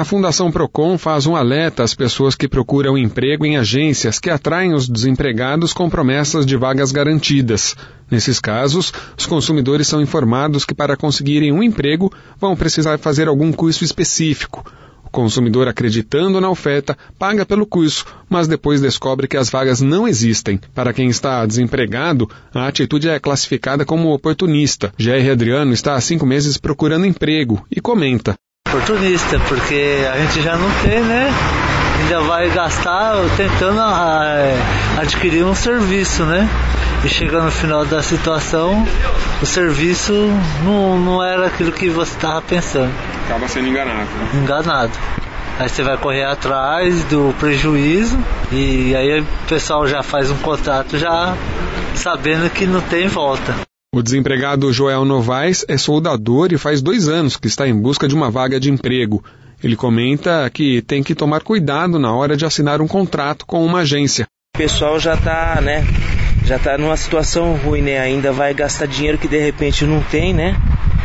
A Fundação Procon faz um alerta às pessoas que procuram emprego em agências que atraem os desempregados com promessas de vagas garantidas. Nesses casos, os consumidores são informados que para conseguirem um emprego vão precisar fazer algum curso específico. O consumidor, acreditando na oferta, paga pelo curso, mas depois descobre que as vagas não existem. Para quem está desempregado, a atitude é classificada como oportunista. Jair Adriano está há 5 meses procurando emprego e comenta. Oportunista, porque a gente já não tem, né? Ainda vai gastar tentando adquirir um serviço, né? E chegando no final da situação, o serviço não era aquilo que você estava pensando. Acaba sendo enganado. Né? Enganado. Aí você vai correr atrás do prejuízo e aí o pessoal já faz um contrato já sabendo que não tem volta. O desempregado Joel Novaes é soldador e faz 2 anos que está em busca de uma vaga de emprego. Ele comenta que tem que tomar cuidado na hora de assinar um contrato com uma agência. O pessoal já está numa situação ruim, né? Ainda vai gastar dinheiro que de repente não tem, né?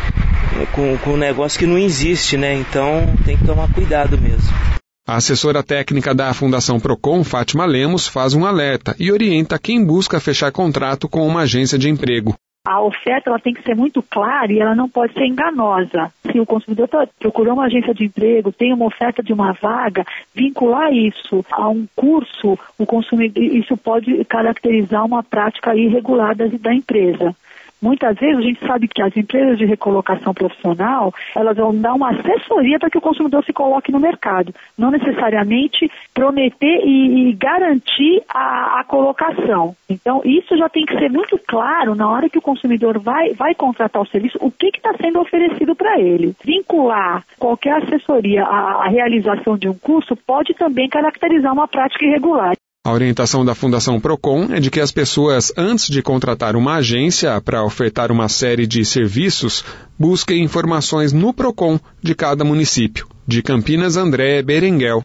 Com um negócio que não existe, né? Então tem que tomar cuidado mesmo. A assessora técnica da Fundação Procon, Fátima Lemos, faz um alerta e orienta quem busca fechar contrato com uma agência de emprego. A oferta ela tem que ser muito clara e ela não pode ser enganosa. Se o consumidor procurou uma agência de emprego, tem uma oferta de uma vaga, vincular isso a um curso, isso pode caracterizar uma prática irregular da empresa. Muitas vezes a gente sabe que as empresas de recolocação profissional, elas vão dar uma assessoria para que o consumidor se coloque no mercado, não necessariamente prometer e garantir a colocação. Então, isso já tem que ser muito claro na hora que o consumidor vai contratar o serviço, o que está sendo oferecido para ele. Vincular qualquer assessoria à realização de um curso pode também caracterizar uma prática irregular. A orientação da Fundação Procon é de que as pessoas, antes de contratar uma agência para ofertar uma série de serviços, busquem informações no Procon de cada município. De Campinas, André Berenguel.